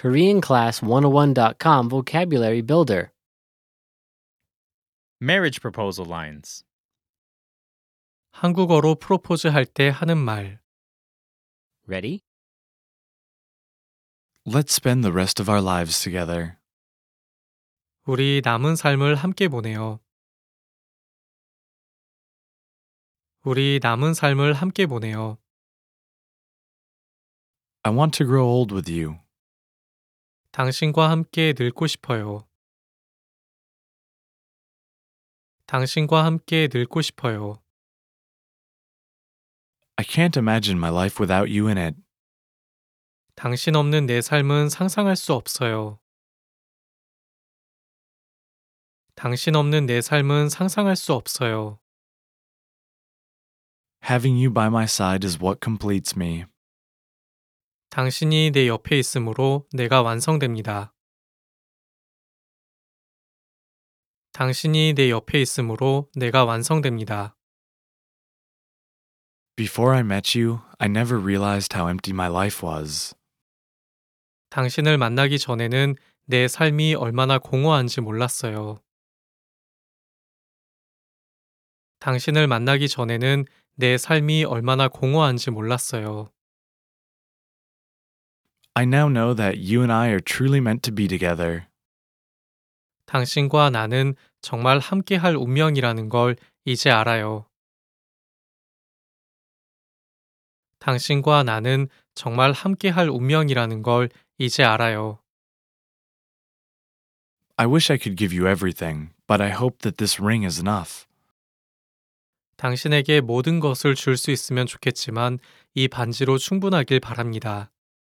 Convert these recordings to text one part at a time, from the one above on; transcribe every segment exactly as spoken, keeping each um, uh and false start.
korean class one oh one dot com Vocabulary Builder. Marriage proposal lines. 한국어로 프로포즈 할 때 하는 말. Ready? Let's spend the rest of our lives together. 우리 남은 삶을 함께 보내요. 우리 남은 삶을 함께 보내요. I want to grow old with you. 당신과 함께 늙고 싶어요. 당신과 함께 늙고 싶어요. I can't imagine my life without you in it. 당신 없는 내 삶은 상상할 수 없어요. 당신 없는 내 삶은 상상할 수 없어요. Having you by my side is what completes me. 당신이 내 옆에 있으므로 내가 완성됩니다. 당신이 내 옆에 있으므로 내가 완성됩니다. Before I met you, I never realized how empty my life was. 당신을 만나기 전에는 내 삶이 얼마나 공허한지 몰랐어요. 당신을 만나기 전에는 내 삶이 얼마나 공허한지 몰랐어요. I now know that you and I are truly meant to be together. 당신과 나는 정말 함께할 운명이라는 걸 이제 알아요. 당신과 나는 정말 함께할 운명이라는 걸 이제 알아요. I wish I could give you everything, but I hope that this ring is enough. 당신에게 모든 것을 줄 수 있으면 좋겠지만 이 반지로 충분하길 바랍니다.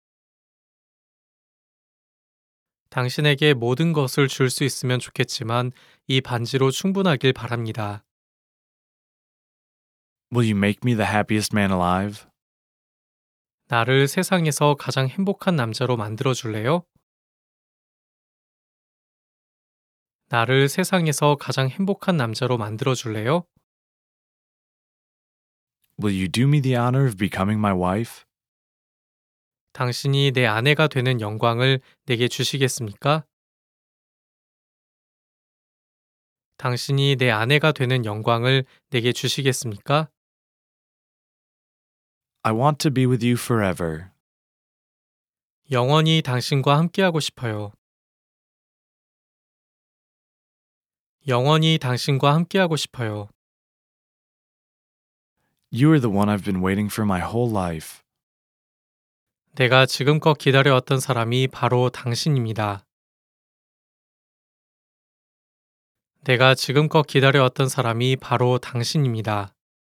당신에게 모든 것을 줄 수 있으면 좋겠지만 이 반지로 충분하길 바랍니다. Will you make me the happiest man alive? 나를 세상에서 가장 행복한 남자로 만들어 줄래요? 나를 세상에서 가장 행복한 남자로 만들어 줄래요? Will you do me the honor of becoming my wife? 당신이 내 아내가 되는 영광을 내게 주시겠습니까? 당신이 내 아내가 되는 영광을 내게 주시겠습니까? I want to be with you forever. 영원히 당신과 함께하고 싶어요. 영원히 당신과 함께하고 싶어요. You are the one I've been waiting for my whole life. 내가 지금껏 기다려왔던 사람이 바로 당신입니다. 내가 지금껏 기다려왔던 사람이 바로 당신입니다.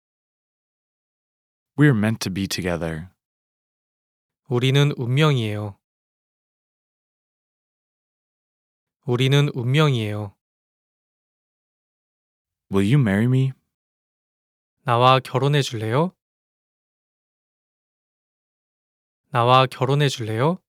We're meant to be together. 우리는 운명이에요. 우리는 운명이에요. Will you marry me? 나와 결혼해 줄래요? 나와 결혼해 줄래요?